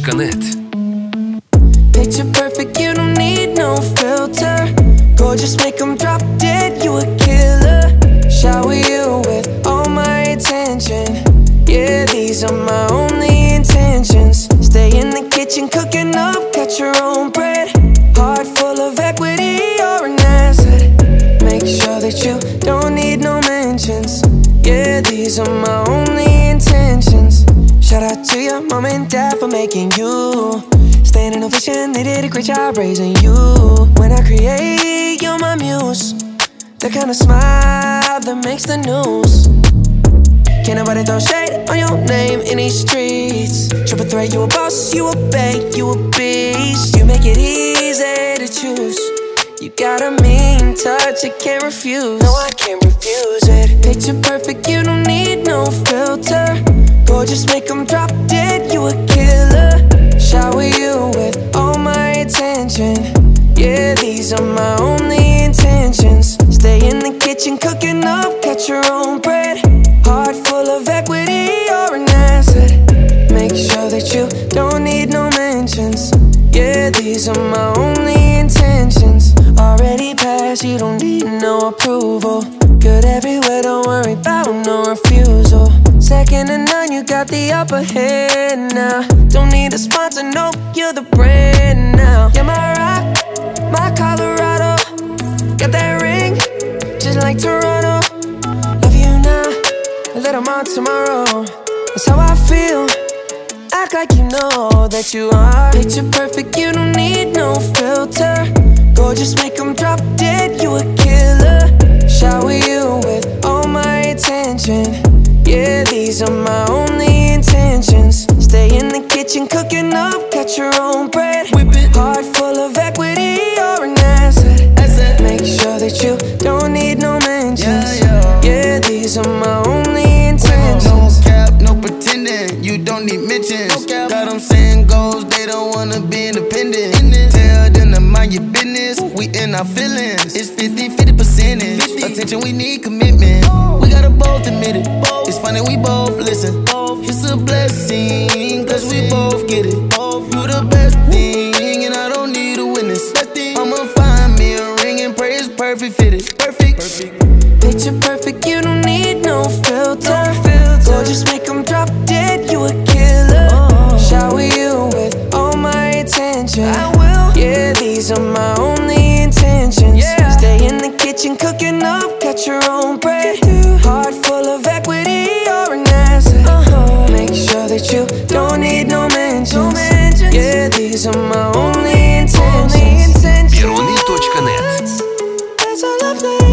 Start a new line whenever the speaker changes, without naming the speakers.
Белорусьточка.нет.
Picture perfect, you don't need no filter. Gorgeous, make them drop dead, you a killer. Shower you with all my attention. Yeah, these are my only intentions. Stay in the kitchen, cooking up, cut your own bread. Heart full of equity, you're an asset. Make sure that you don't need no mentions. Yeah, these are my only intentions. Shout out to your mom and dad for making you. Staying in ovation, they did a great job raising you. When I create, you're my muse. The kind of smile that makes the news. Can't nobody throw shade on your name in these streets. Triple threat, you a boss, you a bank, you a beast. You make it easy to choose. You got a mean touch, I can't refuse. No, I can't refuse it. Picture perfect, you don't need no filter. Gorgeous, make them drop dead, you a killer. Shower you with all my attention. Yeah, these are my only intentions. Stay in the kitchen, cooking up, cut your own bread. Heart full of equity, you're an asset. Make sure that you don't need no mentions. Yeah, these are my only intentions. Already passed, you don't need no approval. Good everywhere, don't worry about no refusal. Second to none, you got the upper hand now. Don't need a sponsor, no, you're the brand now. You're my rock, my Colorado. Got that ring, just like Toronto. Love you now, a little more tomorrow. That's how I feel, act like you know that you are. Picture perfect, you don't need no filter. Gorgeous, make them drop dead, you a killer. Shower you with all my attention. Yeah, these are my only intentions. Stay in the kitchen, cooking up, cut your own bread. Heart full of equity, you're an asset. Make sure that you don't need no mentions. Yeah, these are my only intentions.
No cap, no pretending, you don't need mentions. Got them saying goals, they don't wanna be independent. Tell them to mind your business, we in our feelings. It's 50-50 percentage. Attention, we need commitment. We gotta both admit it. It's funny, we both listen. It's a blessing, cause we both get it. You the best thing, and I don't need a witness. I'ma find me a ring and pray it's perfect fitted. Perfect.
Picture perfect, you don't need no filter. Gorgeous, make them drop dead, you a killer. Shower you with all my attention. I will. Yeah, these are my only intentions. Stay in the kitchen, cooking up, cut your own bread. Heart full of equity, you're an asset. Make sure that you don't need no mentions. Yeah, these are my only intentions.
Белорусьточка.нет.
That's all I play.